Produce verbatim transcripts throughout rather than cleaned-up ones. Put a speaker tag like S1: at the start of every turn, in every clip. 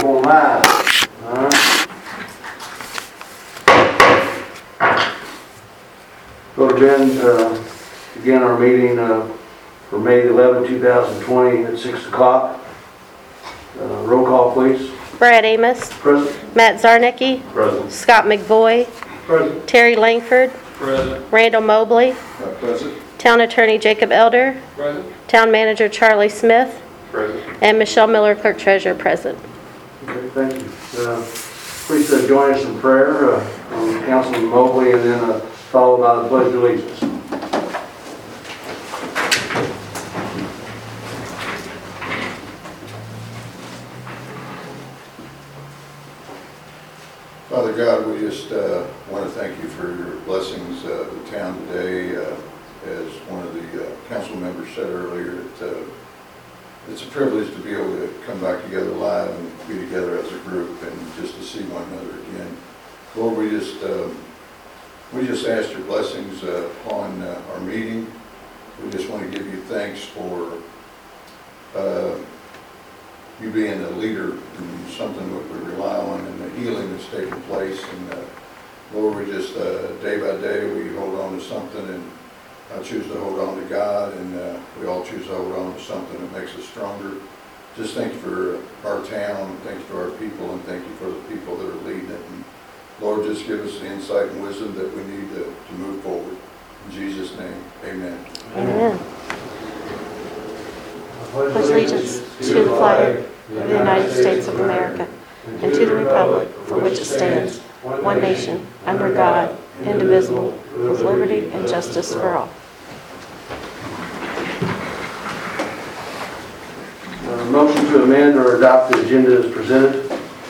S1: going live. All right. Go to Ben, uh, begin our meeting uh, for May eleventh, two thousand twenty at six o'clock. Uh, roll call, please.
S2: Brad Amos.
S1: Present.
S2: Matt Zarnicki.
S1: Present.
S2: Scott McVoy.
S1: Present.
S2: Terry Langford.
S3: Present.
S2: Randall Mobley.
S3: Uh, present.
S2: Town Attorney Jacob Elder.
S3: Present.
S2: Town Manager Charlie Smith.
S3: Present.
S2: And Michelle Miller, Clerk Treasurer, present.
S1: Okay, thank you. Uh, please uh, join us in prayer uh, on Councilman Mobley, and then uh, followed by the Pledge of Allegiance.
S4: Father God, we just uh, want to thank you for your blessings uh, the town today. Uh, as one of the uh, council members said earlier, it, uh, it's a privilege to be able to come back together live and be together as a group and just to see one another again. Lord, we just um, we just ask your blessings uh, upon uh, our meeting. We just want to give you thanks for uh, you being a leader in something that we rely on, and the healing that's taking place. And uh, Lord, we just uh, day by day we hold on to something, and I choose to hold on to God, and uh, we all choose to hold on to something that makes us stronger. Just thank you for our town, thank you for our people, and thank you for the people that are leading it. And Lord, just give us the insight and wisdom that we need to, to move forward. In Jesus' name, amen.
S2: Amen. Pledge allegiance to the flag of the United States of America and to the republic for which it stands, one nation, under God, indivisible, with liberty and justice for all.
S1: Uh, motion to amend or adopt the agenda is presented.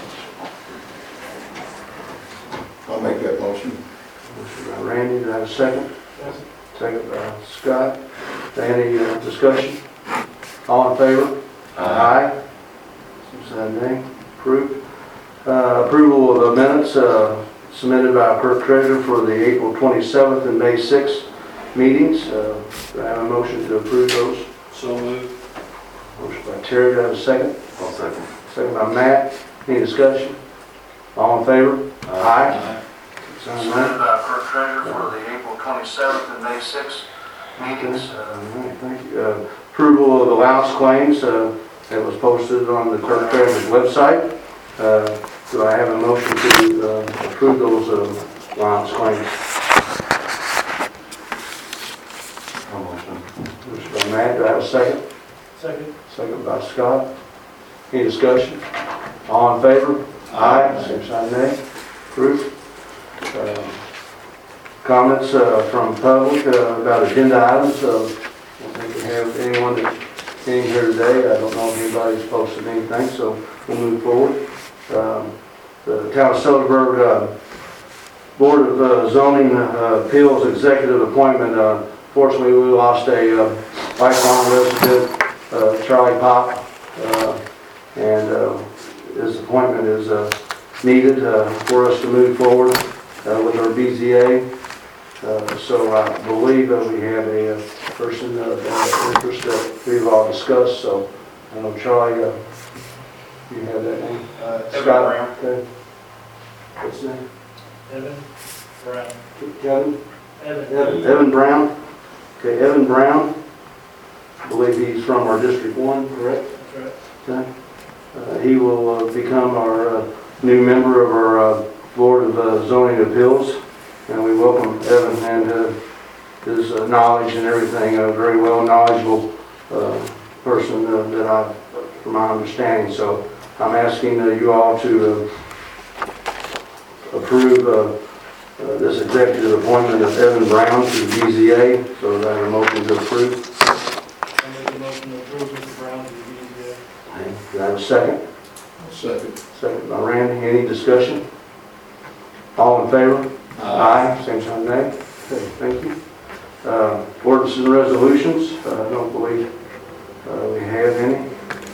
S4: I'll make that motion.
S1: Motion by Randy, do I have a second? Second by Scott. Any uh, discussion? All in favor? Aye. Same sign, nay. Approved. Uh, approval of the minutes uh, submitted by our Clerk Treasurer for the April twenty-seventh and May sixth meetings. Uh, do I have a motion to approve those?
S3: So moved.
S1: Motion by Terry, do I have a second?
S3: I'll second.
S1: Second by Matt. Any discussion? All in favor? Aye. Sign, nay.
S5: Submitted by Clerk Treasurer for the April twenty-seventh and May sixth meetings.
S1: Uh, all right, thank you. Uh, approval of allowance claims uh, that was posted on the Clerk Treasurer's website. Uh, do I have a motion to uh, approve those uh, allowance claims?
S3: I'll motion.
S1: Motion by Matt, do I have a second?
S5: Second.
S1: Second by Scott. Any discussion? All in favor? Aye. Same sign, nay. Approved. Uh, Comments uh, from public uh, about agenda items. Uh, I don't think we have anyone that came here today. I don't know if anybody's posted anything, so we'll move forward. Um, the Town of Sellersburg uh, Board of uh, Zoning uh, Appeals Executive Appointment. Uh, fortunately, we lost a uh, lifelong resident, uh, Charlie Pop, uh, and uh, his appointment is uh, needed uh, for us to move forward uh, with our B Z A. Uh, so I believe that we have a, uh person of uh, interest that we've all discussed. So I know Charlie, uh, you have that name?
S5: Uh, Evan
S1: Scott.
S5: Brown.
S1: Okay. What's his name?
S5: Evan Brown.
S1: Kevin?
S5: Evan.
S1: Evan, Evan Brown. Okay, Evan Brown. I believe he's from our District One, correct?
S5: That's right.
S1: Okay. Uh, he will uh, become our uh, new member of our uh, Board of uh, Zoning Appeals. And we welcome Evan and uh, his uh, knowledge and everything, a very well knowledgeable uh, person uh, that I, from my understanding. So I'm asking uh, you all to uh, approve uh, uh, this executive appointment of Evan Brown to the B Z A. So that I have a motion to approve.
S5: I make a motion to approve Mister Brown to the B Z A.
S1: Do I have a second?
S4: Second.
S1: Second by Randy. Any discussion? All in favor? Aye. Same sign, nay. Okay, thank you. Uh, ordinances and resolutions, uh, I don't believe uh, we have any.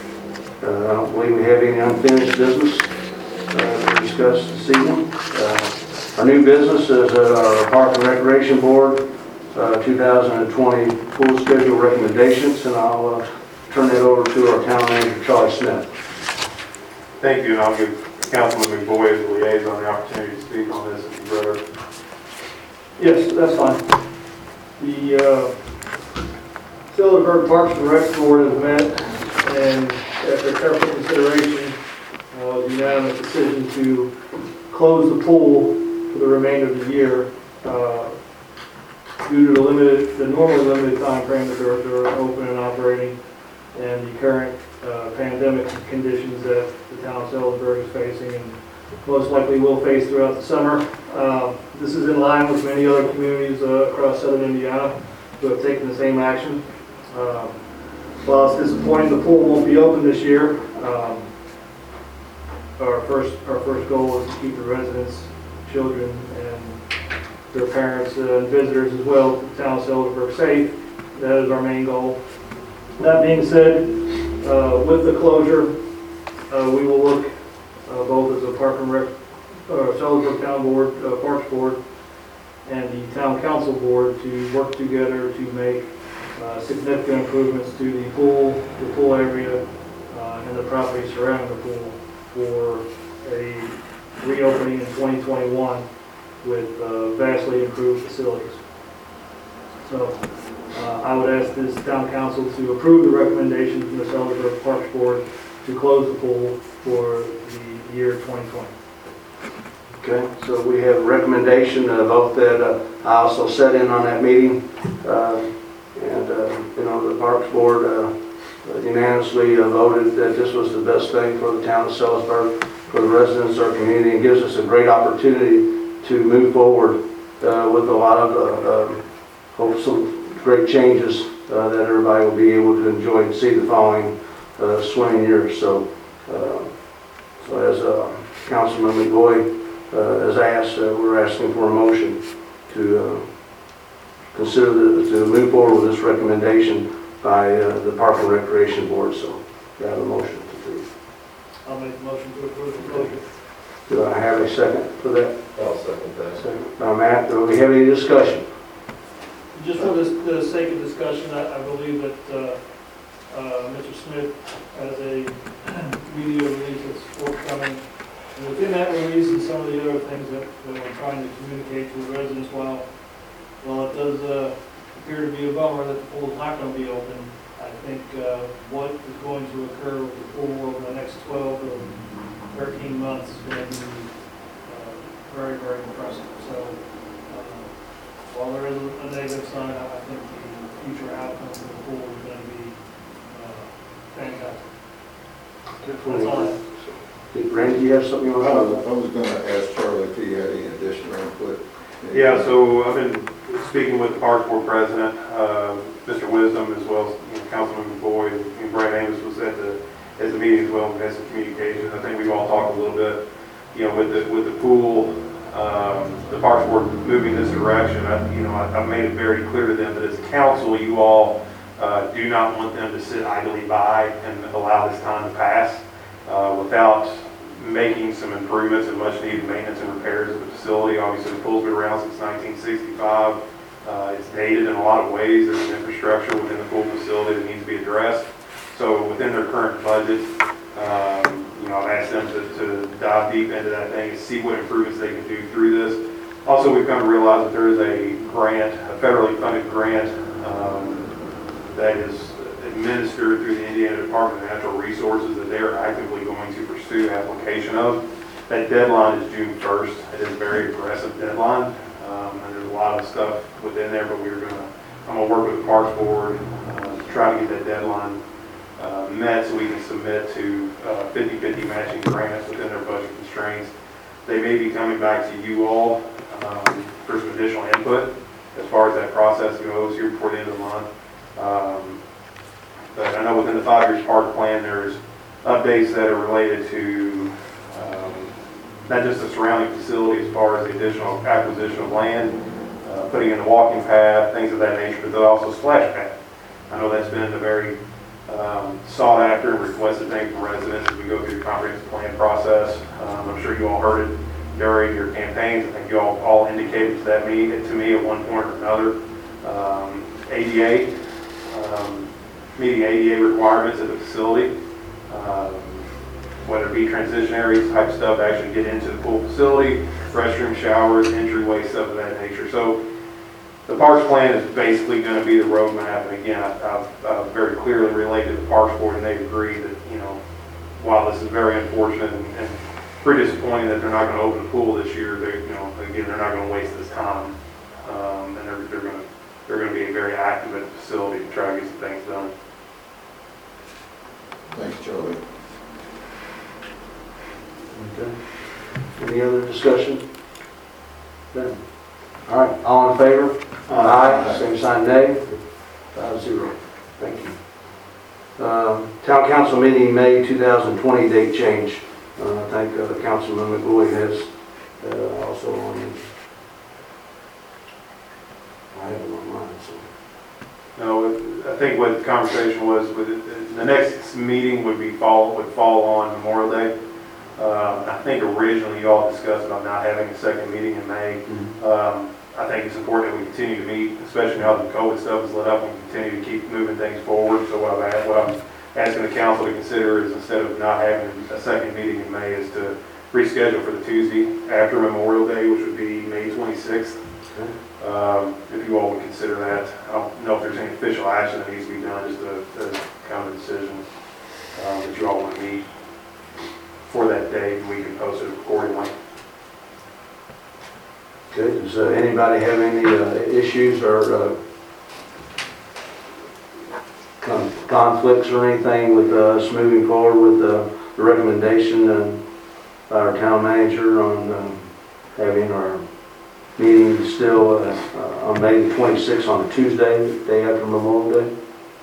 S1: Uh, I don't believe we have any unfinished business uh, to discuss this evening. Uh, our new business is uh, our Park and Recreation Board uh, two thousand twenty full schedule recommendations, and I'll uh, turn it over to our town manager, Charlie Smith.
S6: thank you, and I'll give Councilman McBoy as the liaison the opportunity to speak on this if you brother.
S7: Yes, that's fine. The uh, Silverberg Parks and Rec Board has met, and after careful consideration, uh, it was a unanimous decision to close the pool for the remainder of the year uh, due to the limited, the normally limited time frame that they're, they're open and operating, and the current uh, pandemic conditions that the town of Sellersburg is facing and most likely will face throughout the summer. Uh, This is in line with many other communities uh, across southern Indiana who have taken the same action. Uh, While it's disappointing the pool won't be open this year, um, our first, our first goal is to keep the residents, children, and their parents uh, and visitors as well to the town of Sellersburg safe. That is our main goal. That being said, uh, with the closure, uh, we will look uh, both as a Park and Rec, uh, Sellersburg Town Board, uh, Parks Board, and the Town Council Board to work together to make uh, significant improvements to the pool, the pool area, uh, and the property surrounding the pool for a reopening in twenty twenty-one with uh, vastly improved facilities. So uh, I would ask this Town Council to approve the recommendation from the Sellersburg Parks Board to close the pool for the year twenty twenty.
S1: Okay, so we have a recommendation, uh, vote that uh, I also sat in on that meeting. Uh, and, uh, you know, the Parks Board uh, unanimously uh, voted that this was the best thing for the town of Sellersburg, for the residents of our community, and gives us a great opportunity to move forward uh, with a lot of, uh, uh, hope some great changes uh, that everybody will be able to enjoy and see the following uh, swimming years. So, uh, so as uh, Councilman McBoy uh, has asked, uh, we're asking for a motion to uh, consider the, to move forward with this recommendation by uh, the Park and Recreation Board. So, do I have a motion to approve?
S7: I'll make the motion to approve the closure.
S1: Do I have a second for that?
S3: I'll second that.
S1: Second. Now, Matt, do we have any discussion?
S7: Just for this, the sake of discussion, I, I believe that uh, uh, Mister Smith has a video release that's forthcoming. And within that release and some of the other things that, that we're trying to communicate to the residents, while, while it does uh, appear to be a bummer that the pool is not going to be open, I think uh, what is going to occur with the pool over the next twelve to thirteen months is going to be uh, very, very impressive. So uh, while there is a negative side, I think the future outcome of the pool is going to be uh, fantastic. That's all I have.
S1: Randy, do you have something you
S4: I
S1: want to
S4: was, I was gonna ask Charlie if he had any additional input.
S6: Yeah, so I've been speaking with the Park Board President, uh, Mister Wisdom, as well as you know, Councilman Boyd, and Brad Amos was at the, at the meeting as well, and had some communication. I think we've all talked a little bit, you know, with the, with the pool, um, the Parks Board moving this direction. I, you know, I, I made it very clear to them that as a council, you all uh, do not want them to sit idly by and allow this time to pass uh, without making some improvements and much needed maintenance and repairs of the facility. Obviously, the pool's been around since nineteen sixty-five. Uh, it's dated in a lot of ways. There's infrastructure within the pool facility that needs to be addressed. So within their current budget, um, you know, I've asked them to, to dive deep into that thing and see what improvements they can do through this. Also, we've come to realize that there is a grant, a federally funded grant um, that is administered through the Indiana Department of Natural Resources that they are actively going to pursue application of. That deadline is June first. It is a very aggressive deadline, um, and there's a lot of stuff within there, but we're gonna, I'm gonna work with the Parks Board uh, to try to get that deadline uh, met so we can submit to fifty fifty matching grants within their budget constraints. They may be coming back to you all um, for some additional input as far as that process goes here before the end of the month. Um, But I know within the five years park plan, there's updates that are related to um, not just the surrounding facility as far as the additional acquisition of land, uh, putting in the walking path, things of that nature, but there's also splash pad. I know that's been a very um, sought after and requested thing from residents as we go through the comprehensive plan process. Um, I'm sure you all heard it during your campaigns. I think you all, all indicated to that me, to me at one point or another. Um, A D A. Um, meeting A D A requirements at the facility. Um, whether it be transition areas type stuff, to actually get into the pool facility, restroom, showers, entryway, stuff of that nature. So the parks plan is basically going to be the roadmap, and again, I- I've, I've very clearly related to the Parks Board, and they agree that, you know, while this is very unfortunate and, and pretty disappointing that they're not going to open the pool this year, they, you know, again, they're not going to waste this time, um, and they're, they're going to, they're going to be very active at the facility to try to get some things done.
S4: Thanks, Charlie.
S1: Okay. Any other discussion? None. All right, all in favor? Aye. Same sign, nay. Five zero. Thank you. Um, Town Council meeting, May two thousand twenty, date change. Uh, I think uh, Councilman McBoyd has uh, also on it. I have it on mine, so.
S6: No, I think what the conversation was, with it, the next meeting would be fall, would fall on Memorial Day. Uh, I think originally you all discussed about not having a second meeting in May. Um, I think it's important that we continue to meet, especially now that the COVID stuff is let up, and continue to keep moving things forward. So what I've asked, what I'm asking the council to consider is, instead of not having a second meeting in May, is to reschedule for the Tuesday after Memorial Day, which would be May twenty-sixth. Um, if you all would consider that. I don't know if there's any official action that needs to be done, just a, a kind of a decision um, that you all want to meet for that date, and we can post it accordingly.
S1: Okay, does uh, anybody have any uh, issues or uh, con- conflicts or anything with us moving forward with uh, the recommendation uh, by our town manager on uh, having our meeting still uh, uh, on May twenty-sixth on a Tuesday, the day after Memorial Day?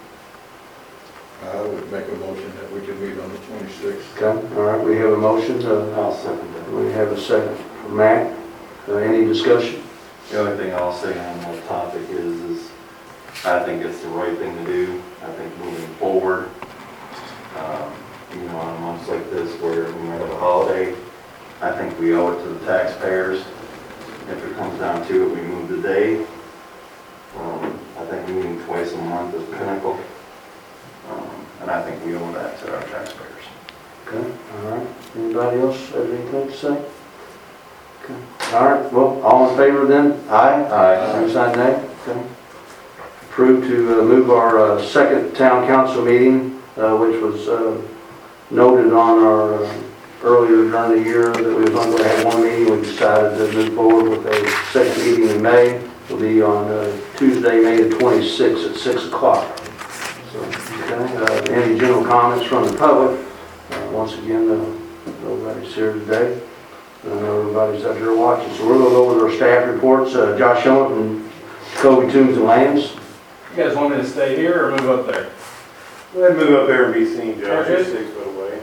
S4: I would make a motion that we can meet on the twenty-sixth.
S1: Okay, all right, we have a motion. uh,
S3: I'll second that.
S1: We have a second from Matt. Uh, Any discussion?
S3: The only thing I'll say on that topic is, is I think it's the right thing to do. I think moving forward, um, you know, on months like this where we might have a holiday, I think we owe it to the taxpayers. If it comes down to it, we move the day. Um, I think meeting twice a month is pinnacle. Um, and I think we owe that to our taxpayers.
S1: Okay, all right. Anybody else have anything to say? Okay. All right, well, all in favor then? Aye?
S3: Aye.
S1: Same sign, nay? Okay. Approved to uh, move our uh, second town council meeting, uh, which was uh, noted on our, uh, earlier during the year that we were going to have one meeting. We decided to move forward with a second meeting in May. It'll be on uh, Tuesday, May the twenty-sixth at six o'clock. So, okay, uh, any general comments from the public? Uh, Once again, uh, nobody's here today. I know everybody's up here watching, so we're going to go over our staff reports. Uh, Josh Schoen from Kobe Tombs and Lands.
S8: You guys want me to stay here or move up there?
S6: Go ahead and move up there and be seen, Josh.
S8: Okay.
S6: You're six foot away.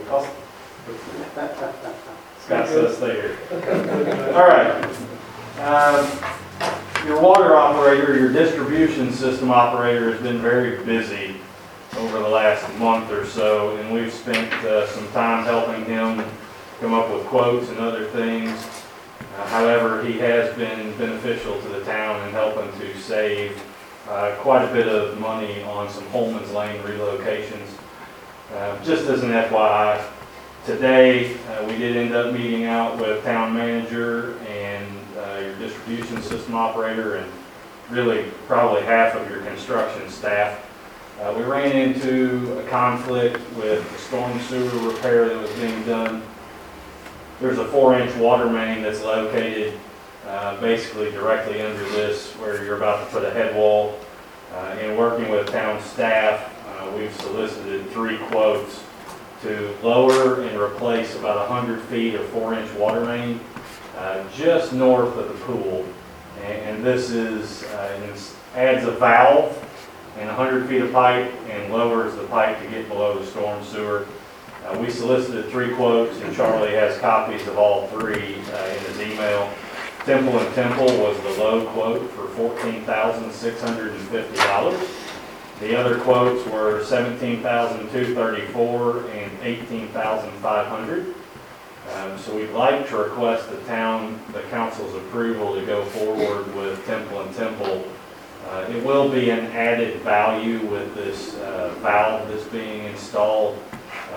S8: Scott says stay here. All right. Um, Your water operator, your distribution system operator has been very busy over the last month or so, and we've spent uh, some time helping him come up with quotes and other things. Uh, However, he has been beneficial to the town in helping to save uh, quite a bit of money on some Holman's Lane relocations. Uh, Just as an F Y I, today uh, we did end up meeting out with town manager and uh, your distribution system operator and really probably half of your construction staff. Uh, We ran into a conflict with the storm sewer repair that was being done. There's a four-inch water main that's located uh, basically directly under this where you're about to put a head wall. Uh, In working with town staff, uh, we've solicited three quotes to lower and replace about one hundred feet of four-inch water main uh, just north of the pool. And, and this is, uh, it adds a valve and one hundred feet of pipe and lowers the pipe to get below the storm sewer. Uh, we solicited three quotes, and Charlie has copies of all three uh, in his email. Temple and Temple was the low quote for fourteen thousand six hundred fifty dollars. The other quotes were seventeen thousand two hundred thirty-four dollars and eighteen thousand five hundred dollars. Um, so we'd like to request the town, the council's approval to go forward with Temple and Temple. Uh, it will be an added value with this uh, valve that's being installed. Uh,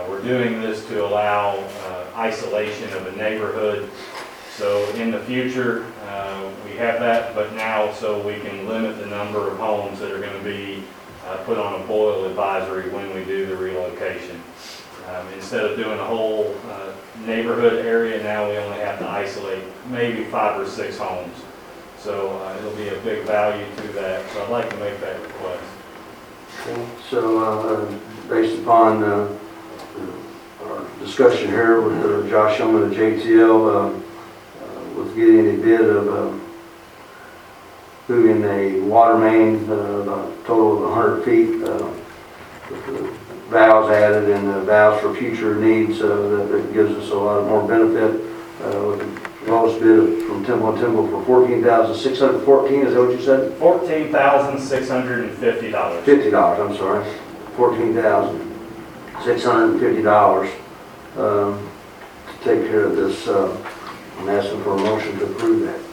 S8: Uh, We're doing this to allow uh, isolation of a neighborhood. So in the future, uh, we have that, but now so we can limit the number of homes that are going to be uh, put on a boil advisory when we do the relocation. Um, Instead of doing a whole uh, neighborhood area, now we only have to isolate maybe five or six homes. So uh, it'll be a big value to that, so I'd like to make that request.
S1: So, uh, based upon uh, our discussion here with uh, Josh Shulman of J T L, uh, uh, with getting a bid of um, moving a water main, uh, about a total of one hundred feet, uh, with the valves added and the valves for future needs, uh, that, that gives us a lot more benefit. Uh, with the lowest bid from Temple and Temple for fourteen thousand six hundred fourteen, is that what you said?
S8: fourteen thousand six hundred fifty dollars.
S1: Fifty dollars, I'm sorry, fourteen thousand six hundred and fifty dollars um, to take care of this. Uh, I'm asking for a motion to approve that.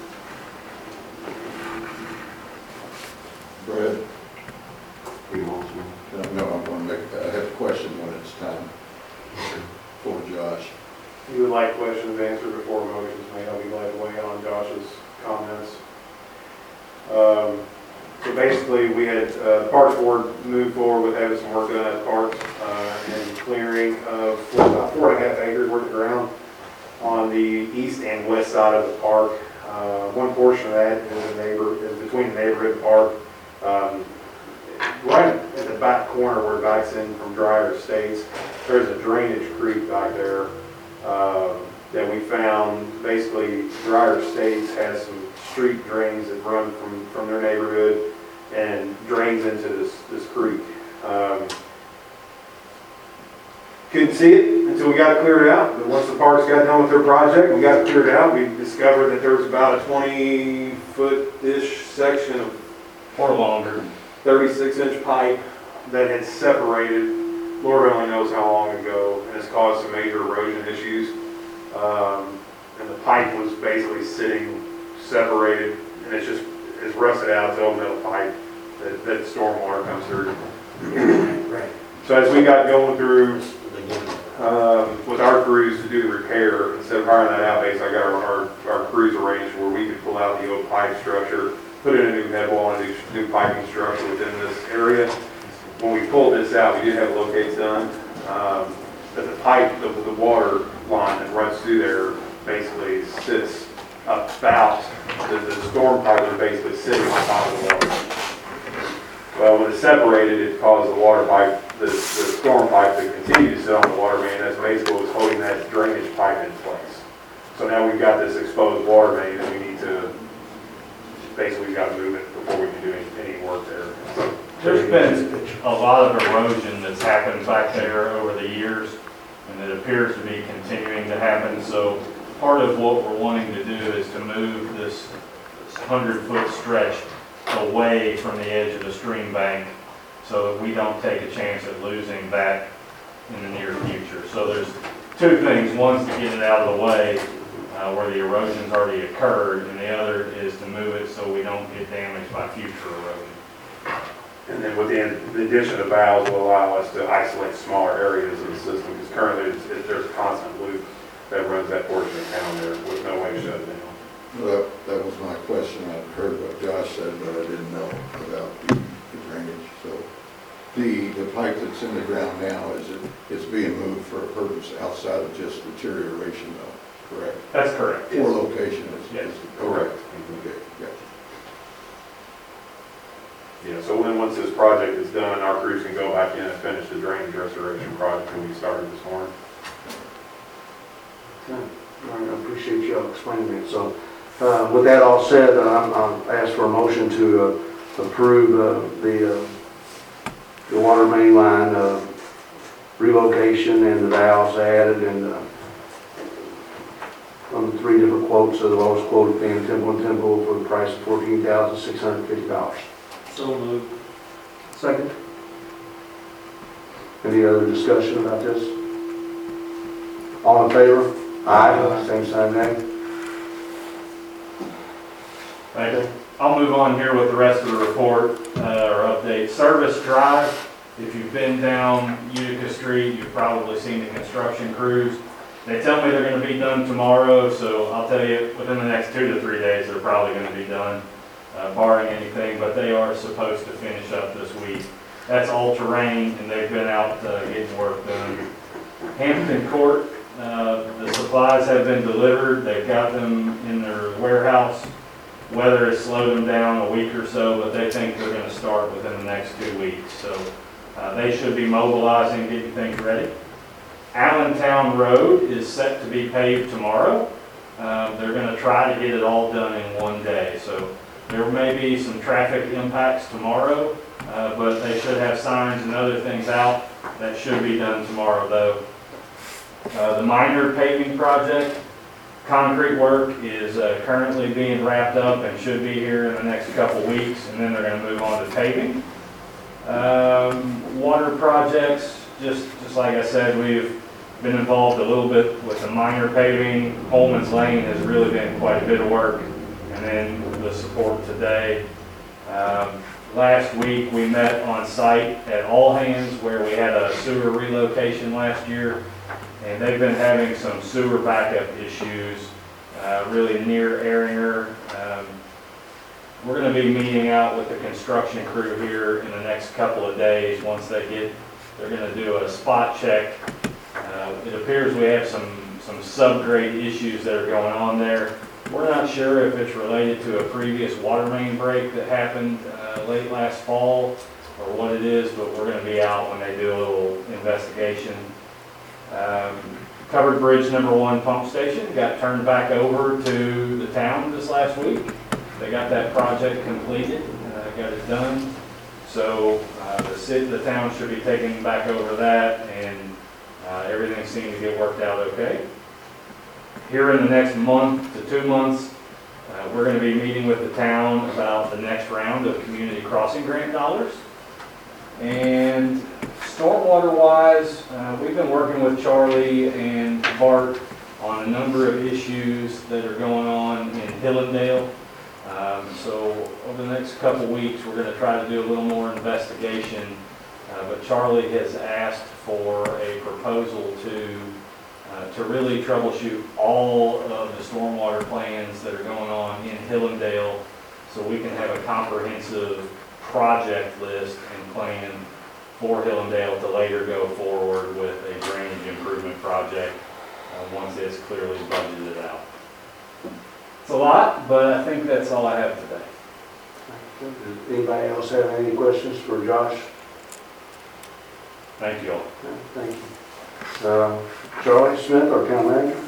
S4: Brad?
S3: Need a motion?
S4: No, I'm going to make, I have a question when it's time for Josh.
S6: If you would like questions answered before motions made, I'll be glad to weigh in on Josh's comments. Um, So basically, we had, uh, the Parks Board moved forward with having some work done at the parks, uh, and clearing of four- about four and a half acres worth of ground on the east and west side of the park. Uh, One portion of that is a neighbor, is between the neighborhood and park. Um, Right at the back corner where it backs in from Dryer Estates, there's a drainage creek back there uh, that we found. Basically, Dryer Estates has some street drains that run from, from their neighborhood and drains into this, this creek. Um, couldn't see it until we got it cleared out, but once the parks got done with their project, we got it cleared out, we discovered that there was about a twenty foot-ish section of
S8: Or longer.
S6: thirty-six inch pipe that had separated, Lord only knows how long ago, and has caused some major erosion issues. Um, and the pipe was basically sitting separated, and it's just, it's rusted out, it's old metal pipe that, that stormwater comes through. So as we got going through, um, with our crews to do the repair, instead of hiring that out base, I got our, our, our crews arranged where we could pull out the old pipe structure, put in a new head wall and a new piping structure within this area. When we pulled this out, we did have locates done, um, but the pipe, the, the water line that runs through there basically sits about, the, the storm pipe is basically sitting on top of the water. Well, when it separated, it caused the water pipe, the, the storm pipe to continue to sit on the water main. That's basically what was holding that drainage pipe in place. So now we've got this exposed water main and we need to, basically we've got to move it before we can do any, any work there.
S8: There's been a lot of erosion that's happened back there over the years, and it appears to be continuing to happen. So part of what we're wanting to do is to move this hundred foot stretch away from the edge of the stream bank so that we don't take a chance at losing that in the near future. So there's two things. One's to get it out of the way uh, where the erosion's already occurred, and the other is to move it so we don't get damaged by future erosion.
S6: And then with the, the addition of valves will allow us to isolate smaller areas of the system, because currently it's, it, there's a constant loop that runs that portion of town there with no way to shut it down.
S4: Well, that, that was my question. I'd heard what Josh said, but I didn't know about the the drainage. So the, the pipe that's in the ground now, is it, it's being moved for a purpose outside of just deterioration though, correct?
S8: That's correct.
S4: For location is,
S8: Yes.
S4: is correct. Okay, gotcha.
S6: Yeah, so then once this project is done, our crews can go back in and finish the drainage restoration project that we started this morning.
S1: I appreciate you all explaining it. So, uh, with that all said, uh, I'll ask for a motion to uh, approve uh, the uh, the water main line uh, relocation and the valves added, and uh, on the three different quotes, so the lowest quote being Temple and Temple for the price of fourteen thousand six hundred fifty dollars.
S7: So moved.
S1: Second. Any other discussion about this? All in favor? Aye. Same sign, nay.
S8: Thank you. I'll move on here with the rest of the report, uh, or update. Service Drive, If you've been down Utica Street, you've probably seen the construction crews. They tell me they're gonna be done tomorrow, so I'll tell you, within the next two to three days, they're probably gonna be done, uh, barring anything, but they are supposed to finish up this week. That's all terrain, and they've been out uh, getting work done. Hampton Court, uh, the supplies have been delivered. They've got them in their warehouse. Weather has slowed them down a week or so, but they think they're going to start within the next two weeks. So uh, they should be mobilizing, getting things ready. Allentown Road is set to be paved tomorrow. Uh, they're going to try to get it all done in one day. So there may be some traffic impacts tomorrow. Uh, but they should have signs and other things out. That should be done tomorrow, though. Uh, the minor paving project, concrete work is uh, currently being wrapped up and should be here in the next couple weeks, and then they're going to move on to paving. Um, water projects, just, just like I said, we've been involved a little bit with the minor paving. Holman's Lane has really been quite a bit of work, and then the support today. Um, Last week, we met on site at All Hands where we had a sewer relocation last year, and they've been having some sewer backup issues, uh, really near Erringer. Um, we're going to be meeting out with the construction crew here in the next couple of days. Once they get, they're going to do a spot check. Uh, it appears we have some, some subgrade issues that are going on there. We're not sure if it's related to a previous water main break that happened uh, late last fall or what it is, but we're going to be out when they do a little investigation. Um, Covered Bridge number one pump station got turned back over to the town this last week. They got that project completed, uh, got it done. So uh, the city, the town should be taking back over that, and uh, everything seemed to get worked out okay. Here in the next month to two months, uh, we're going to be meeting with the town about the next round of community crossing grant dollars. And stormwater wise, uh, we've been working with Charlie and Bart on a number of issues that are going on in Hillendale. Um, so over the next couple weeks, we're going to try to do a little more investigation. Uh, but Charlie has asked for a proposal to Uh, to really troubleshoot all of the stormwater plans that are going on in Hillendale, so we can have a comprehensive project list and plan for Hillendale to later go forward with a drainage improvement project uh, once it's clearly budgeted out. It's a lot, but I think that's all I have today.
S1: Does anybody else have any questions for Josh?
S8: Thank you all.
S1: Thank you. Uh, Charlie Smith, our town manager.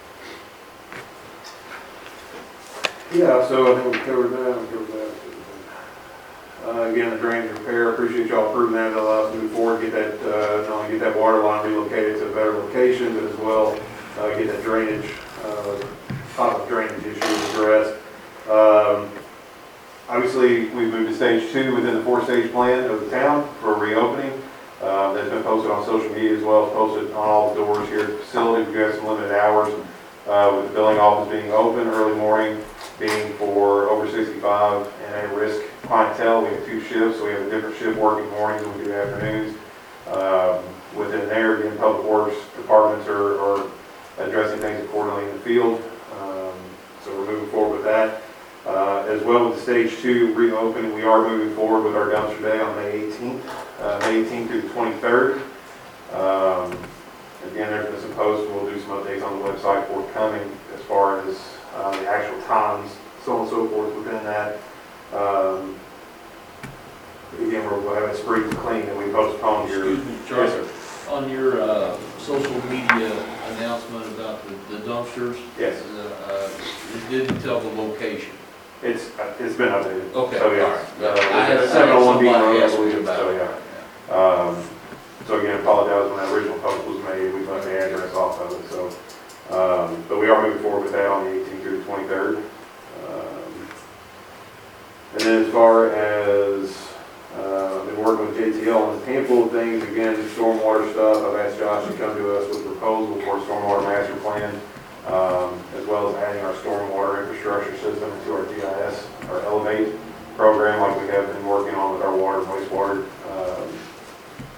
S6: Yeah, so I think we covered that, we covered that. Uh, again, the drainage repair, appreciate y'all approving that, it'll allow us to move forward, get that, uh, not only get that water line relocated to a better location, but as well, uh, get that drainage, uh, top drainage issue addressed. Um, obviously, we moved to stage two within the four-stage plan of the town for reopening. Uh, that's been posted on social media as well as posted on all the doors here at the facility. We have some limited hours uh, with the billing office being open, early morning being for over sixty-five and at-risk clientele. We have two shifts, so we have a different shift working mornings and we do afternoons. Um, within there, again, public works departments are, are addressing things accordingly in the field. Um, so we're moving forward with that. Uh, as well with the stage two reopening, we are moving forward with our dumpster day on May eighteenth. Uh, May eighteenth through the twenty-third. Um, again, there's been some posts, we'll do some updates on the website forthcoming as far as uh, the actual times, so on and so forth within that. Um, again, we'll we'll have it sprayed and clean and we postponed your...
S9: Excuse me, Charlie.
S6: Yes, sir.
S9: On your uh, social media announcement about the the dumpsters,
S6: Yes,
S9: uh, uh, it didn't tell the location.
S6: it's, uh, it's been updated.
S9: Okay,
S6: So,
S9: all
S6: yes.
S9: right.
S6: Uh,
S9: I had
S6: seven oh one B
S9: somebody
S6: Road, I
S9: ask me
S6: believe,
S9: about
S6: so,
S9: it.
S6: yeah. Um, so again, apologize when that original post was made, we left the address off of it, so. Um, but we are moving forward with that on the eighteenth through the twenty-third. Um, and then as far as, uh, I've been working with J T L on a handful of things, again, the stormwater stuff. I've asked Josh to come to us with a proposal for a stormwater master plan, um, as well as adding our stormwater infrastructure system into our G I S, our Elevate program, like we have been working on with our water and wastewater um,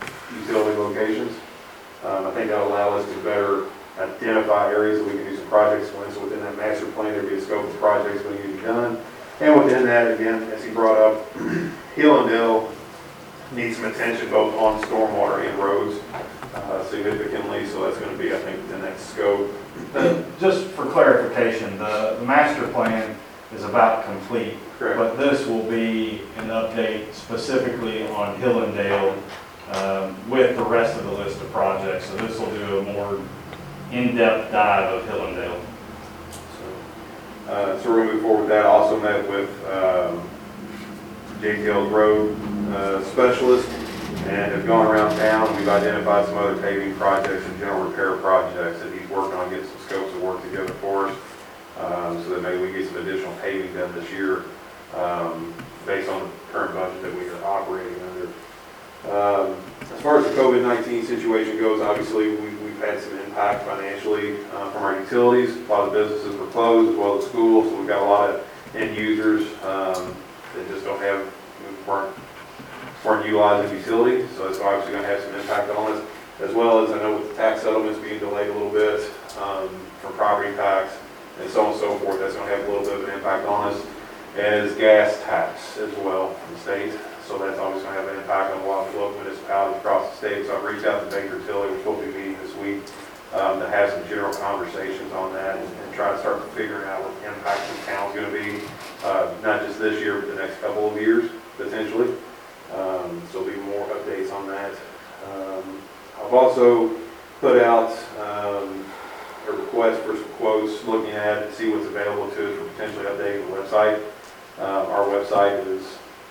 S6: utility locations. Um, I think that'll allow us to better identify areas that we can do some projects with. So within that master plan, there'll be a scope of projects we need to be done. And within that, again, as he brought up, Hillendale needs some attention both on stormwater and roads uh, significantly. So that's going to be, I think, within that scope.
S8: The- Just for clarification, the, the master plan is about complete,
S6: Correct.
S8: but this will be an update specifically on Hillendale um, with the rest of the list of projects. So this will do a more in-depth dive of Hillendale.
S6: So, uh, so we're going to move forward with that. Also met with um, J T L's road uh, specialist and have gone around town. We've identified some other paving projects and general repair projects that he's working on getting some scopes of work together for us. Um, so that maybe we get some additional paving done this year um, based on the current budget that we are operating under. Um, as far as the COVID nineteen situation goes, obviously we, we've had some impact financially uh, from our utilities. A lot of businesses were closed as well as schools, so we've got a lot of end users um, that just don't have, weren't, weren't utilizing utilities, so it's obviously going to have some impact on us. As well as I know with the tax settlements being delayed a little bit um, from property tax, and so on and so forth, that's going to have a little bit of an impact on us, as gas tax as well from the state. So that's always going to have an impact on a lot of local municipalities across the state. So I've reached out to Baker Tilly, we're supposed to be meeting this week, um, to have some general conversations on that and, and try to start figuring out what the impact of the town's going to be, uh, not just this year, but the next couple of years, potentially. Um, so there'll be more updates on that. Um, I've also put out um, a request for some quotes, looking at and see what's available to us for potentially updating the website. Uh, our website is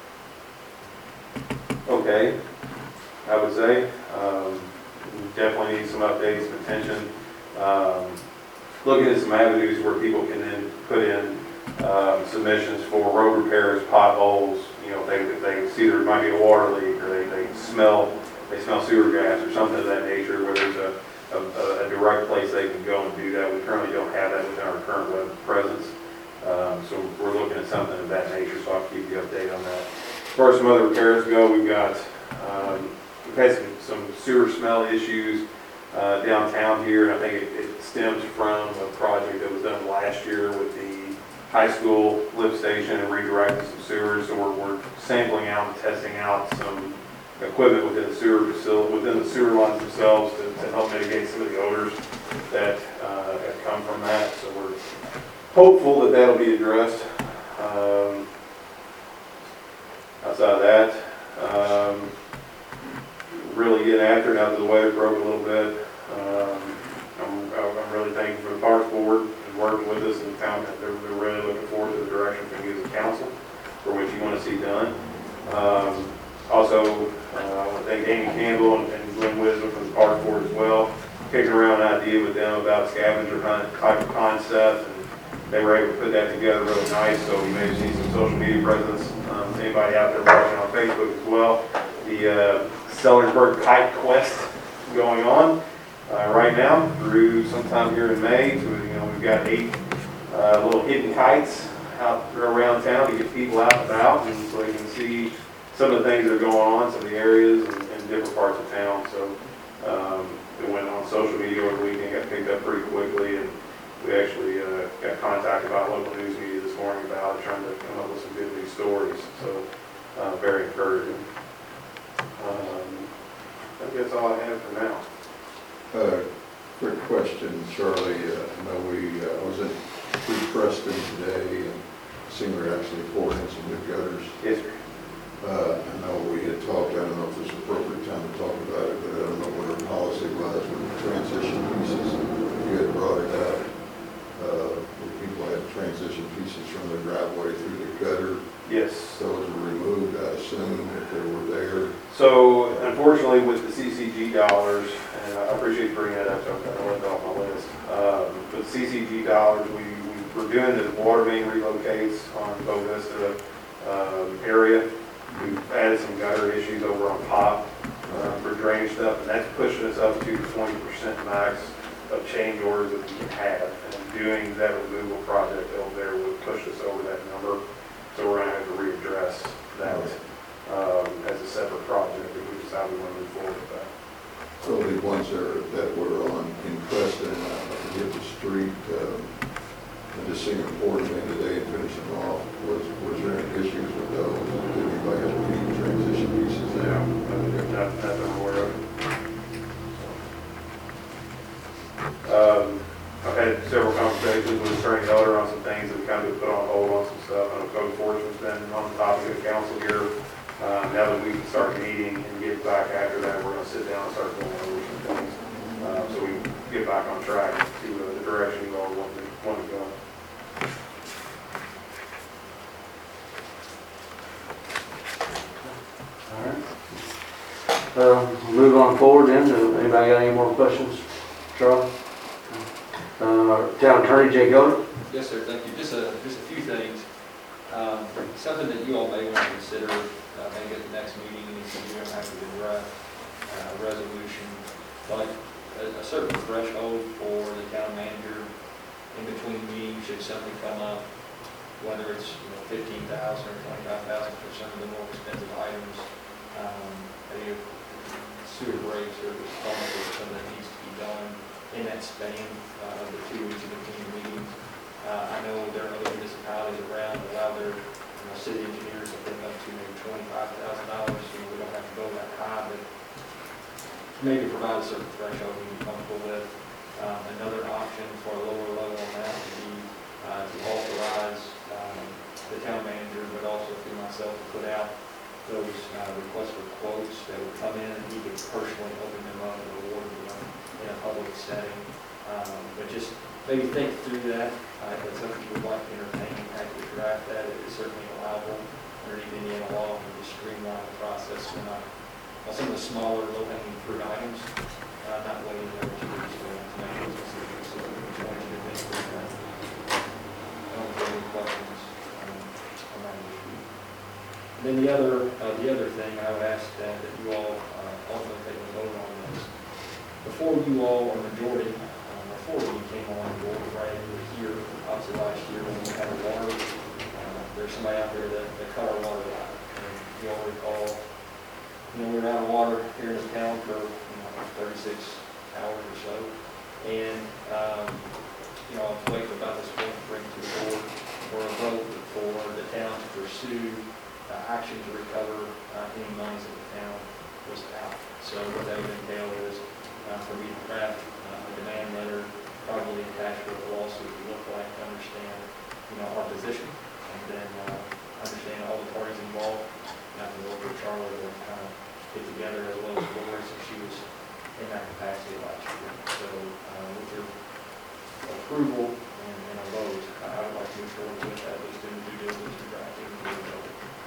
S6: okay, I would say. Um, we definitely need some updates, some attention. Um, looking at some avenues where people can then put in um, submissions for road repairs, potholes. You know, if they, if they see there might be a water leak, or they, they smell they smell sewer gas or something of that nature, where there's a A, a direct place they can go and do that. We currently don't have that within our current web presence. Um, so we're looking at something of that nature, so I'll keep you updated on that. As far as some other repairs go, we've got, um, we've had some, some sewer smell issues uh, downtown here, and I think it, it stems from a project that was done last year with the high school lift station and redirecting some sewers. So we're, we're sampling out and testing out some equipment within the sewer facility, within the sewer lines themselves to, to help mitigate some of the odors that uh, have come from that. So we're hopeful that that'll be addressed. Um, outside of that, um, really getting after it now that the weather broke a little bit. Um, I'm, I'm really thankful for the Parks Board and working with us and found that they're, they're really looking forward to the direction from you as a council for what you want to see done. Um, Also, uh, I want to thank Amy Campbell and, and Glenn Wisdom from the Park Board as well, kicking around an idea with them about scavenger hunt type of concept, and they were able to put that together really nice. So you may have seen some social media presence, um, anybody out there watching on Facebook as well. The uh, Sellersburg Kite Quest going on uh, right now through sometime here in May. So, you know, we've got eight uh, little hidden kites out around town to get people out and about, and so they can see some of the things that are going on, some of the areas and, and different parts of town. So um, it went on social media over the weekend, got picked up pretty quickly, and we actually uh, got contacted by local news media this morning about it, trying to come up with some good news stories. So uh, very encouraging. Um, I think that's all I have for now.
S4: Uh, quick question, Charlie. Uh, I know we, uh, I was in East Preston today and seen we're actually pouring in some new gutters.
S6: Yes, sir.
S4: Uh, I know we had talked, I don't know if this is the appropriate time to talk about it, but I don't know what our policy was with the transition pieces. You had brought it up. Uh, where people had transition pieces from the driveway through the gutter.
S6: Yes.
S4: Those were removed, I assume, if they were there.
S6: So unfortunately with the C C G dollars, and I appreciate you bringing that up, so I'm going to let it off my list. Um, but C C G dollars, we, we, we're doing the water main relocates on Bow Vista um, area. We've added some gutter issues over on Pop uh, for drainage stuff, and that's pushing us up to twenty percent max of change orders that we can have. And doing that removal project over there would push us over that number. So we're going to have to readdress that um, as a separate project if we decide we want to move forward with that.
S4: probably ones that are, that were on, in Preston, uh, I forget the street, um, I just seen them poured in today and finish them off. Was, was there any issues with those? Did anybody have any transition pieces there?
S6: Not, not that I'm aware of. Um, I've had several conversations with Attorney Elder on some things that kind of been put on hold on some stuff. I know Code Enforcement's been on the topic of council here. Uh, now that we can start meeting and get back after that, we're gonna sit down and start going over some things. Uh, so we can get back on track to uh, the direction you all want to, want to go.
S1: All right. Uh, we'll move on forward then. Uh, Anybody got any more questions? Charlie? Uh, Town Attorney Jay Goder?
S10: Yes, sir, thank you. Just a, just a few things. Um, Something that you all may want to consider, uh, maybe at the next meeting, if you don't have to do draft uh, resolution, like a, a certain threshold for the town manager in between meetings, should something come up, whether it's, you know, fifteen thousand or twenty-five thousand for some of the more expensive items, um, maybe sewer breaks or plumbing or something that needs to be done in that span uh, of the two weeks in between meetings. Uh, I know there are other municipalities around that allow their, you know, city engineers to pick up to maybe twenty-five thousand dollars, so we don't have to go that high, but maybe provide a certain threshold we'd be comfortable with. Um, another option for a lower level amount would be uh, to authorize um, the town manager, but also through myself, to put out those uh, requests for quotes that would come in, and he could personally open them up and award them in a public setting. Um, but just maybe think through that. Uh, if it's something you would like to entertain, happy to draft that. It is certainly allowable underneath Indiana law, and just streamline the process. We're not, on some of the smaller, low-hanging fruit items, uh, not waiting there to reach the national specific, so we just want you to think through that. I don't have any questions um, on that issue. And then the other, uh, the other thing I would ask that, that you all uh, also take a vote on is, before you all, or majority, um, before you came on board, right, you were here, obviously last year when we had a water, uh, there's somebody out there that, that cut our water line. And you all recall, you know, we were out of water here in the town for, you know, thirty-six hours or so. And, um, you know, I was waiting about this point to bring to the board for a vote for the town to pursue uh, action to recover uh, any monies that the town was out. So what that would entail is uh, for me to craft uh, a demand letter, probably attached with the lawsuit to look like, to understand, you know, our position, and then uh, understand all the parties involved. And I can work with Charlie to kind of get together, as well as Lori, since she was in that capacity last year. So uh, with your approval and, and a vote, I would like to move forward with that, at least in due diligence and drafting and doing it.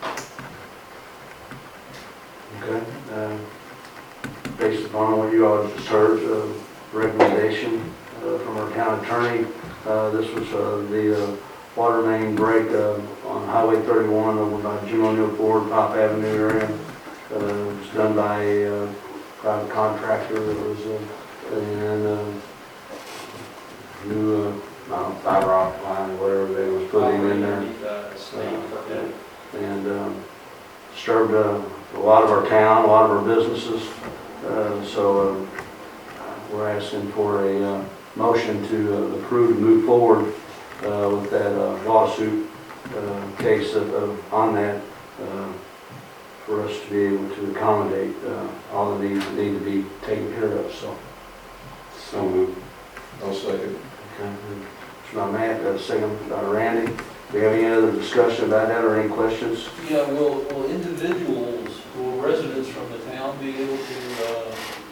S1: Okay. Uh, Based upon what you all just heard, uh, recommendation uh, from our town attorney, uh, this was uh, the uh, water main break uh, on Highway thirty-one over by Jim O'Neill Ford, Pop Avenue area. Uh, it was done by a uh, private contractor. It was uh, and uh, new uh, I don't know, fiber optic line or whatever they was putting in there. Uh, and um, disturbed uh, a lot of our town, a lot of our businesses. Uh, so uh, we're asking for a uh, motion to uh, approve and move forward uh, with that uh, lawsuit uh, case of, of, on that uh, for us to be able to accommodate uh, all of these that need to be taken care of. So,
S3: So moved.
S4: I'll second.
S1: okay. It's by Matt, uh, second by Randy. Do you have any other discussion about that or any questions?
S9: Yeah, will, will individuals, will residents from the town be able to, uh,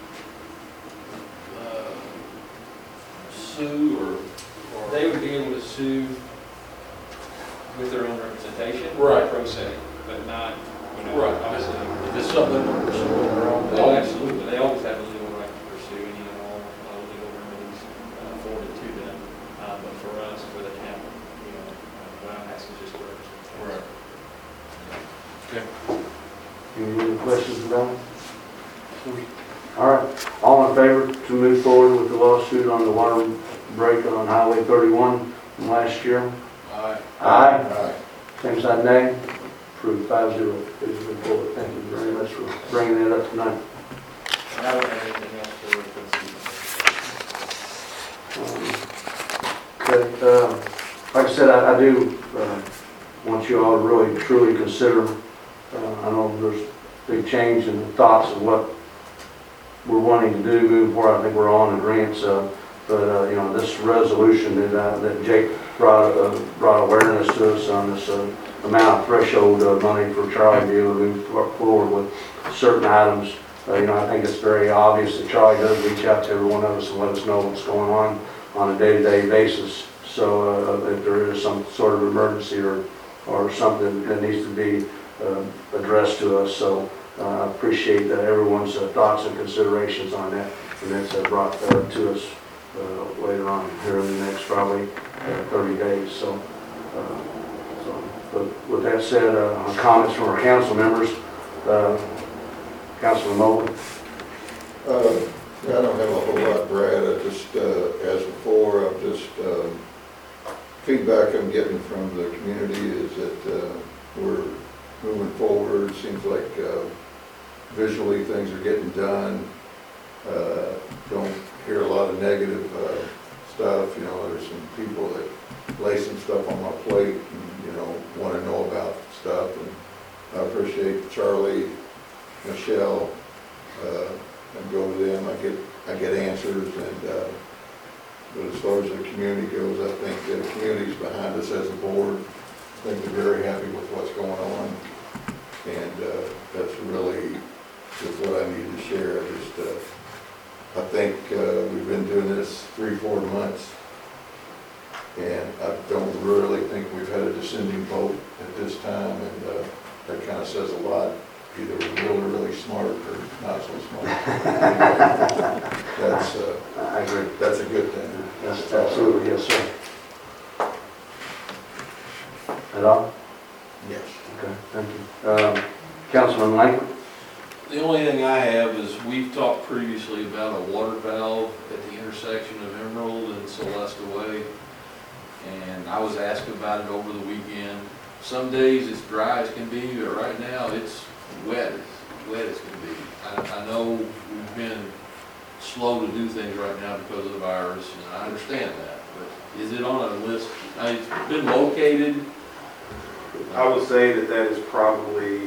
S9: uh, sue or, or?
S10: They would be able to sue with their own representation.
S9: Right.
S10: Pro se, but not, you know,
S9: Right.
S10: obviously.
S9: Is this something we're pursuing our own?
S10: Oh, absolutely. They always have a legal right to pursue any and all uh, legal remedies uh, afforded to them. Uh, but for us, for the town, you know, uh, what I'm asking is just for representation.
S9: Right.
S1: Any other questions about it? All right, all in favor to move forward with the lawsuit on the water break on Highway thirty-one from last year?
S9: Aye.
S1: Aye.
S4: Aye.
S1: Same side nay? Approved five zero. Please move forward. Thank you very much for bringing that up tonight.
S10: And I don't have anything else
S1: Um, Okay, um, like I said, I I do uh, want you all to really truly consider, uh, I know there's a big change in the thoughts of what we're wanting to do moving forward. I think we're all in agreement, uh, but, uh, you know, this resolution that uh, that Jake brought uh, brought awareness to us on this uh, amount of threshold of money for Charlie to be able to move forward with certain items. Uh, You know, I think it's very obvious that Charlie does reach out to every one of us and let us know what's going on on a day-to-day basis. So uh, if there is some sort of emergency or, or something that needs to be uh, addressed to us. So uh, I appreciate uh, everyone's uh, thoughts and considerations on that. And that's uh, brought uh, to us uh, later on here in the next probably uh, thirty days. So, uh, so but with that said, uh, comments from our council members. Uh, Councilman Mobley.
S4: Uh, I don't have a whole lot, Brad. I just, uh, as before, I'm just, um, feedback I'm getting from the community is that uh, we're moving forward. It seems like uh, visually things are getting done. Uh, Don't hear a lot of negative uh, stuff. You know, there's some people that lay some stuff on my plate and, you know, want to know about stuff. And I appreciate Charlie, Michelle, uh, and go to them. I get I get answers, and uh, but as far as the community goes, I think the community's behind us as a board. I think they're very happy with what's going on, and uh, that's really just what I need to share. I just uh, I think uh, we've been doing this three, four months, and I don't really think we've had a descending vote at this time, and uh, that kind of says a lot. Either we're really, really smart or not so smart. That's, uh,
S1: I agree.
S4: that's a good thing.
S1: Yes, absolutely, yes, sir. At all?
S4: Yes.
S1: Okay, thank you. Um, Councilman Lang?
S9: The only thing I have is, we've talked previously about a water valve at the intersection of Emerald and Celeste Way. And I was asked about it over the weekend. Some days it's dry as can be, but right now it's wet, as wet as can be. I, I know we've been slow to do things right now because of the virus, and I understand that, but is it on a list? I mean, it's been located.
S6: I would say that that is probably,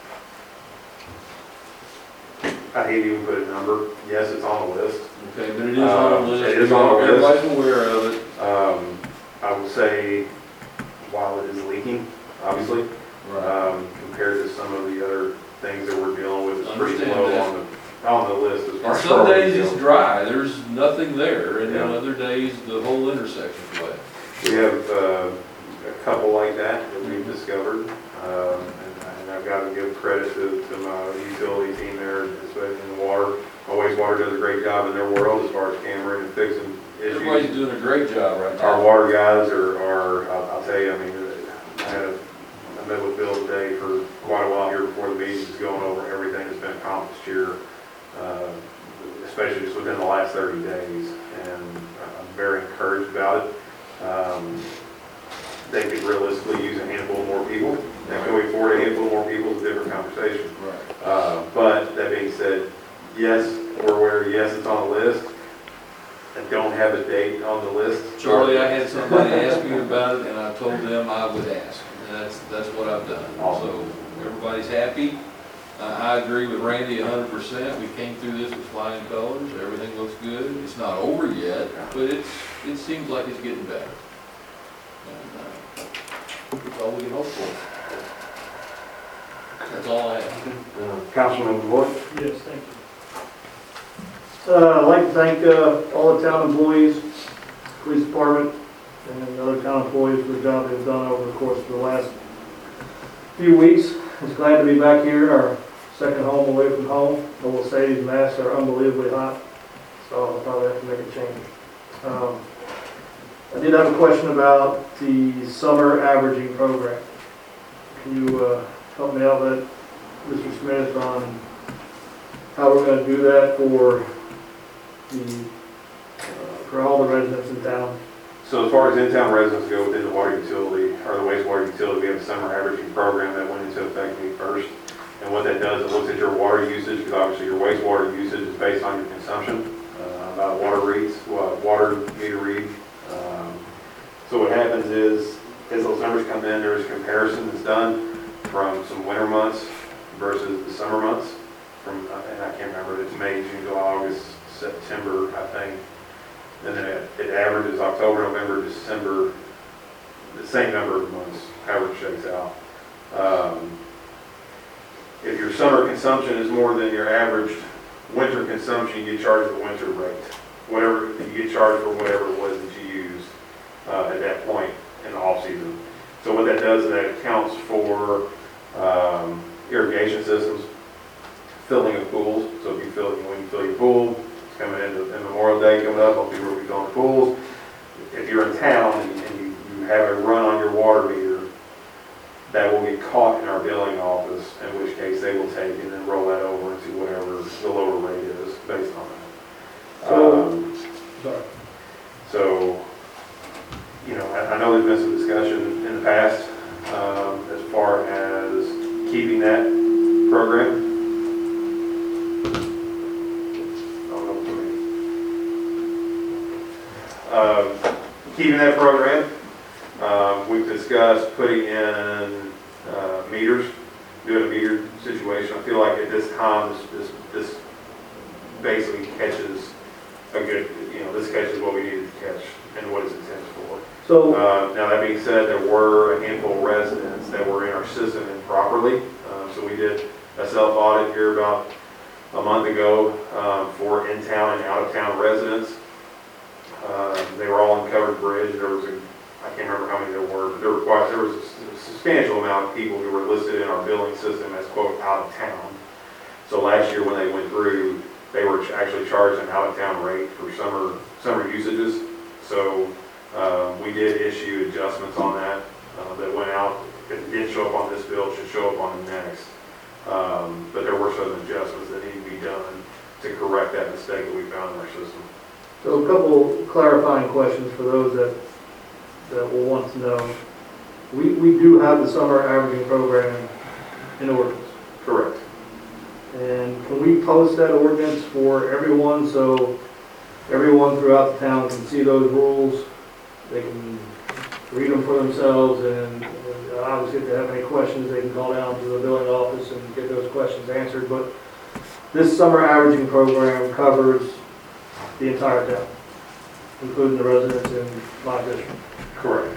S6: I hate to even put a number. Yes, it's on the list.
S9: Okay, but it is on
S6: Um,
S9: the list.
S6: it is on the list.
S9: Everybody's aware of it.
S6: Um, I would say, while it is leaking, obviously, um, compared to some of the other things that we're dealing with, it's pretty
S9: Understand
S6: low
S9: that.
S6: on the, on the list as far
S9: And
S6: as.
S9: some days
S6: priorities
S9: it's
S6: go.
S9: dry, there's nothing there, and then
S6: Yeah.
S9: other days the whole intersection's wet.
S6: We have uh, a couple like that that we've discovered, um, and and I've got to give credit to, to my utility team there, especially in the water. My wastewater does a great job in their world as far as cameraing and fixing issues.
S9: Everybody's doing a great job right
S6: Our
S9: now.
S6: water guys are, are, I'll I'll tell you, I mean, I had a, I met with Bill today for quite a while here before the meeting, just going over everything that's been accomplished here, uh, especially just within the last thirty days, and I'm very encouraged about it. Um, They could realistically use a handful more people, and can we afford a handful more people is a different conversation.
S9: Right.
S6: Uh, But that being said, yes, we're aware, yes, it's on the list. I don't have a date on the list.
S9: Charlie, I had somebody ask me about it, and I told them I would ask, and that's, that's what I've done. So, everybody's happy. Uh, I agree with Randy a hundred percent. We came through this with flying colors, everything looks good. It's not over yet, but it's, it seems like it's getting better. And, uh, That's all we can hope for. That's all I have.
S1: Uh, Councilman Boyd?
S7: Yes, thank you. Uh, I'd like to thank uh, all the town employees, police department, and the other town employees for the job they've done over the course of the last few weeks. It's glad to be back here, our second home away from home. I will say these masks are unbelievably hot, so I'll probably have to make a change. Um, I did have a question about the summer averaging program. Can you uh, help me out with Mister Smith on how we're going to do that for the, uh, for all the residents in town?
S6: So as far as in-town residents go within the water utility, or the wastewater utility, we have a summer averaging program that went into effect May first. And what that does, it looks at your water usage, because obviously your wastewater usage is based on your consumption. Uh, about uh, water reads, wa- water meter read. Um, So what happens is, as those numbers come in, there's a comparison that's done from some winter months versus the summer months. From, uh, and I can't remember, it's May, June, July, August, September, I think. And then it, it averages October, November, December, the same number of months, however it shakes out. Um, If your summer consumption is more than your average winter consumption, you get charged the winter rate. Whatever, you get charged for whatever it was that you used uh, at that point in the off-season. So what that does is that accounts for um, irrigation systems, filling of pools. So if you fill, when you fill your pool, it's coming into in Memorial Day coming up, most people will be filling the pools. If you're in town and you, and you you have a run on your water meter, that will get caught in our billing office, in which case they will take and then roll that over into whatever the lower rate is based on that.
S7: So-
S6: Um,
S7: Sorry.
S6: So, you know, I, I know there's been some discussion in the past um, as far as keeping that program. Oh, no, for me. Um, keeping that program. Um, we've discussed putting in uh, meters, doing a meter situation. I feel like at this time, this, this, this basically catches a good, you know, this catches what we needed to catch and what it's intended for.
S7: So,
S6: Uh, now, that being said, there were a handful of residents that were in our system improperly. Uh, so we did a self-audit here about a month ago um, for in-town and out-of-town residents. Uh, they were all on Covered Bridge. There was a I can't remember how many there were, but there were quite, there was a substantial amount of people who were listed in our billing system as, quote, out of town. So last year when they went through, they were actually charged an out-of-town rate for summer summer usages. So uh, we did issue adjustments on that uh, that went out. If it didn't show up on this bill, it should show up on the next. Um, but there were some adjustments that need to be done to correct that mistake that we found in our system.
S7: so a couple clarifying questions for those that that will want to know. We, we do have the summer averaging program in ordinance.
S6: Correct.
S7: And can we post that ordinance for everyone so everyone throughout the town can see those rules? They can read them for themselves, and and obviously if they have any questions, they can call down to the billing office and get those questions answered. But this summer averaging program covers the entire town, including the residents in my district.
S6: Correct.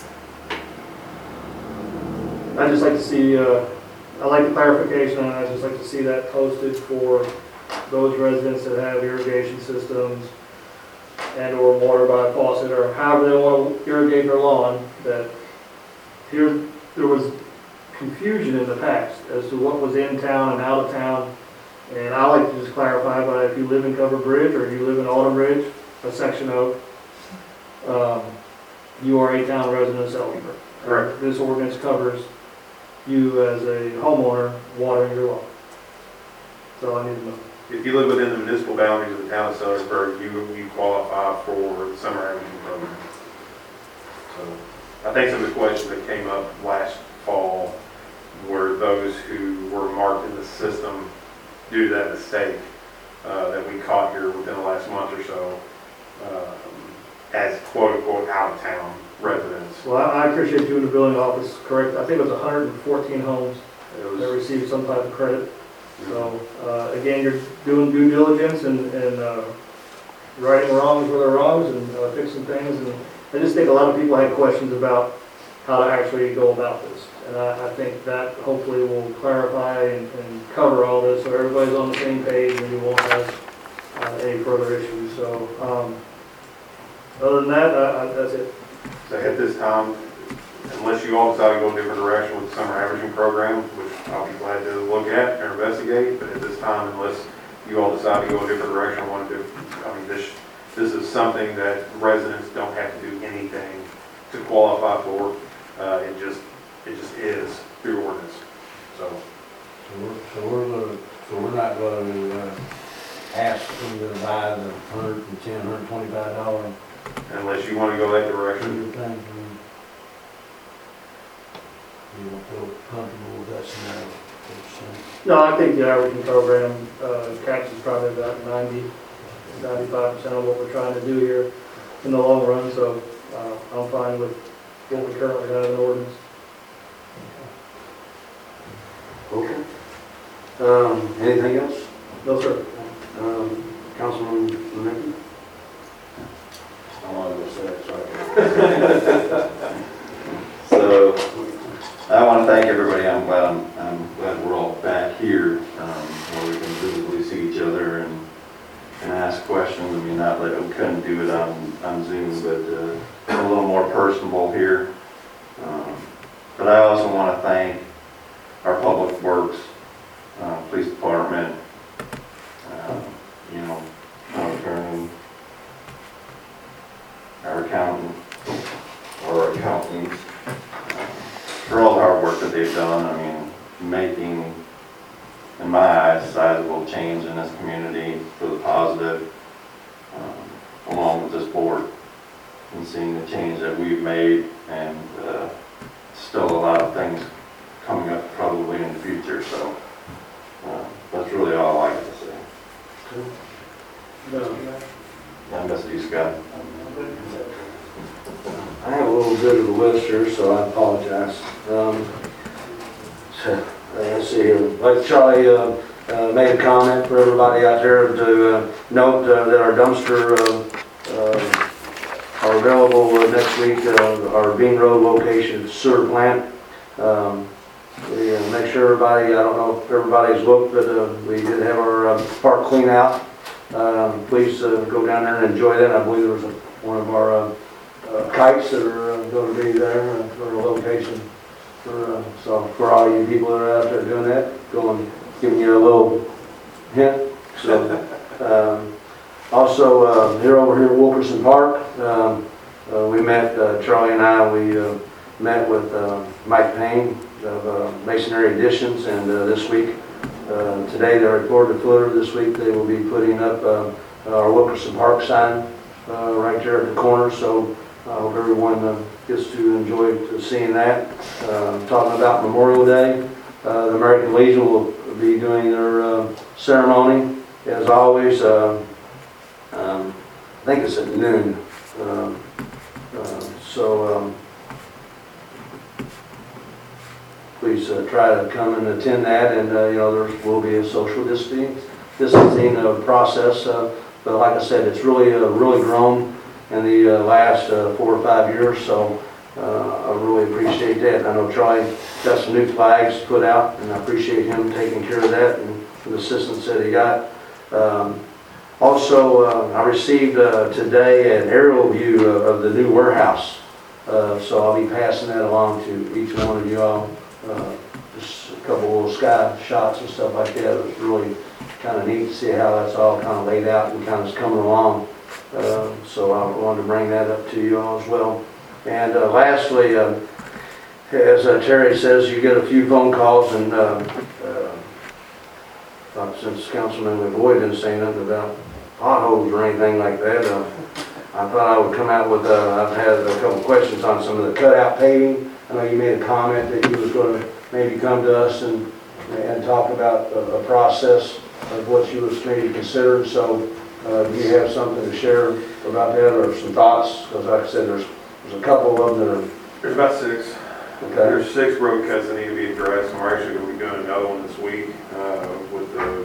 S7: I'd just like to see, uh, I like the clarification, and I'd just like to see that posted for those residents that have irrigation systems and or water by faucet, or however they want to irrigate their lawn, that here, there was confusion in the past as to what was in town and out of town. And I like to just clarify, but if you live in Covered Bridge or you live in Autumn Ridge, a section of, um, you are a town resident of Selbyville.
S6: Correct.
S7: This ordinance covers you as a homeowner watering your lawn. That's all I need to know.
S6: If you live within the municipal boundaries of the town of Sellersburg, you, you qualify for the summer averaging program. So I think some of the questions that came up last fall were those who were marked in the system due to that mistake uh, that we caught here within the last month or so um, as quote-unquote out-of-town residents.
S7: Well, I I appreciate you in the billing office, correct, I think it was one hundred fourteen homes
S6: It
S7: that
S6: was,
S7: received some type of credit. So, uh, again, you're doing due diligence and, and, uh, righting wrongs where they're wrongs and uh, fixing things. And I just think a lot of people had questions about how to actually go about this. And I, I think that hopefully will clarify and, and cover all this so everybody's on the same page and you won't have uh, any further issues. So, um, other than that, I, I, that's it.
S6: so at this time, unless you all decide to go a different direction with the summer averaging program, which I'll be glad to look at or investigate, but at this time, unless you all decide to go a different direction, I want to do, I mean, this, this is something that residents don't have to do anything to qualify for. Uh, it just, it just is through ordinance. So,
S11: So we're, so we're, gonna- so we're not gonna, uh, ask them to buy the hundred and ten, hundred and twenty-five dollar
S6: unless you want to go that direction,
S11: thing. You don't feel comfortable with that scenario, what you're saying?
S7: No, I think the averaging program, uh, catches probably about ninety, ninety-five percent of what we're trying to do here in the long run, so uh, I'm fine with what we currently have in ordinance.
S1: Okay. Um, anything else?
S7: No, sir.
S1: Um, Councilman Lennon? I wanted to say it, sorry.
S3: So, I want to thank everybody. I'm glad, I'm, I'm glad we're all back here, um, where we can visibly see each other and, and ask questions. I mean, not that we couldn't do it on, on Zoom, but uh, a little more personable here. Um, but I also want to thank our Public Works, uh, Police Department, uh, you know, our attorney, our accountant, or accountants, for all the hard work that they've done. I mean, making, in my eyes, sizable change in this community for the positive, um, along with this board, and seeing the change that we've made, and uh, still a lot of things coming up probably in the future. So uh, that's really all I have to say. I miss you, Scott.
S1: I have a little bit of a list here, so I apologize. Um, so, uh, let's see here. Like Charlie uh, uh, made a comment for everybody out there to uh, note uh, that our dumpster uh, uh, are available uh, next week. Uh, our Bean Road location sewer plant. Um, we uh, make sure everybody, I don't know if everybody's looked, but uh, we did have our uh, park clean out. Um, please uh, go down there and enjoy that. I believe there was a, one of our uh, Uh, kites that are uh, going to be there uh, for a location. For, uh, so for all you people that are out there doing that, going, giving you a little hint. So um, also uh, here over here at Wilkerson Park, um, uh, we met, uh, Charlie and I, we uh, met with uh, Mike Payne of uh, Masonry Additions, and uh, this week, uh, today they reported to Footer. This week they will be putting up uh, our Wilkerson Park sign uh, right there at the corner. So I hope everyone uh, gets to enjoy to seeing that. Uh, talking about Memorial Day, uh, the American Legion will be doing their uh, ceremony. As always, uh, um, I think it's at noon. Um, uh, so um, please uh, try to come and attend that. And uh, you know, there will be a social distancing, distancing uh, process. Uh, but like I said, it's really, uh, really grown in the uh, last uh, four or five years, so uh, I really appreciate that. I know Charlie got some new flags put out, and I appreciate him taking care of that and the assistance that he got. Um, also, uh, I received uh, today an aerial view of, of the new warehouse, uh, so I'll be passing that along to each one of you all. Uh, just a couple little sky shots and stuff like that. It was really kind of neat to see how that's all kind of laid out and kind of coming along. Uh, so I wanted to bring that up to you all as well. And uh, lastly, uh, as uh, Terry says, you get a few phone calls, and uh, uh, since Councilman McBoyd didn't say nothing about potholes or anything like that, uh, I thought I would come out with, uh, I've had a couple questions on some of the cutout paving. I know you made a comment that you was going to maybe come to us and, and talk about a, a process of what you was maybe considering. So Uh, do you have something to share about that, or some thoughts? Because like I said, there's there's a couple of them that are...
S6: There's about six.
S1: Okay.
S6: There's six road cuts that need to be addressed, and we're actually going to be doing another one this week uh, with the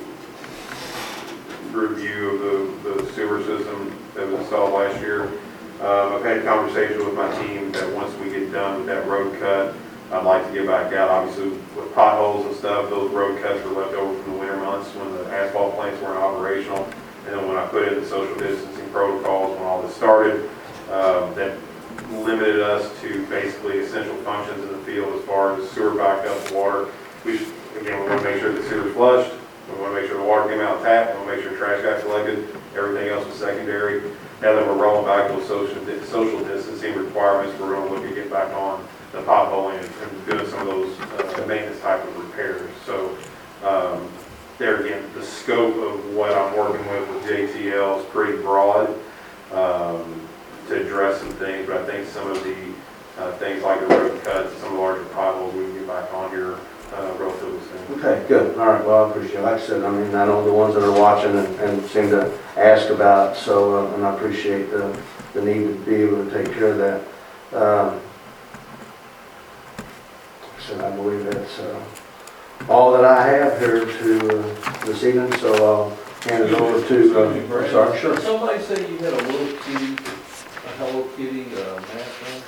S6: review of the, the sewer system that was installed last year. Uh, I've had a conversation with my team that once we get done with that road cut, I'd like to get back out. Obviously, with potholes and stuff, those road cuts were left over from the winter months when the asphalt plants weren't operational. And then when I put in the social distancing protocols, when all this started, um, that limited us to basically essential functions in the field as far as sewer backup, water. We should, again, we want to make sure the sewer's flushed. We want to make sure the water came out of the tap. We want to make sure trash got collected. Everything else was secondary. Now that we're rolling back those social, social distancing requirements, we're going to look to get back on the potholing and, and doing some of those uh, maintenance type of repairs. So, um, there again, the scope of what I'm working with with J T L is pretty broad um, to address some things, but I think some of the uh, things like the road cuts, some larger potholes, we can get back on here uh, relatively soon.
S1: Okay, good. All right, well, I appreciate it. Like I said, I mean, I know the ones that are watching and, and seem to ask about, so, uh, and I appreciate the, the need to be able to take care of that. Um, so I believe that's, uh, all that I have here to, uh, this evening, so I'll hand it over to, uh, I'm sorry, sure.
S9: Somebody said you had a little kitty, a Hello Kitty, uh, mask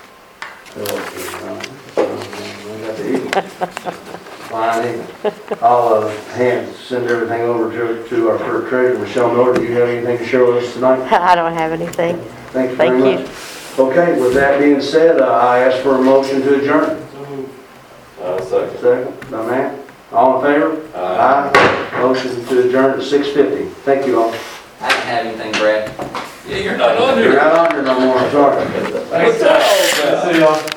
S1: Fine, I'll, uh, hand, send everything over to, to our clerk treasurer, Michelle Miller. Do you have anything to share with us tonight?
S2: I don't have anything.
S1: Thank you very
S2: Thank
S1: much. Okay, with that being said, uh, I ask for a motion to adjourn.
S3: Uh, second.
S1: Second, by Matt. All in favor? Aye. Motion to adjourn at six fifty. Thank you all.
S10: I didn't have anything, Brad.
S9: Yeah, you're not on
S1: You're not on here no more, sorry.
S9: What's up?
S8: See y'all.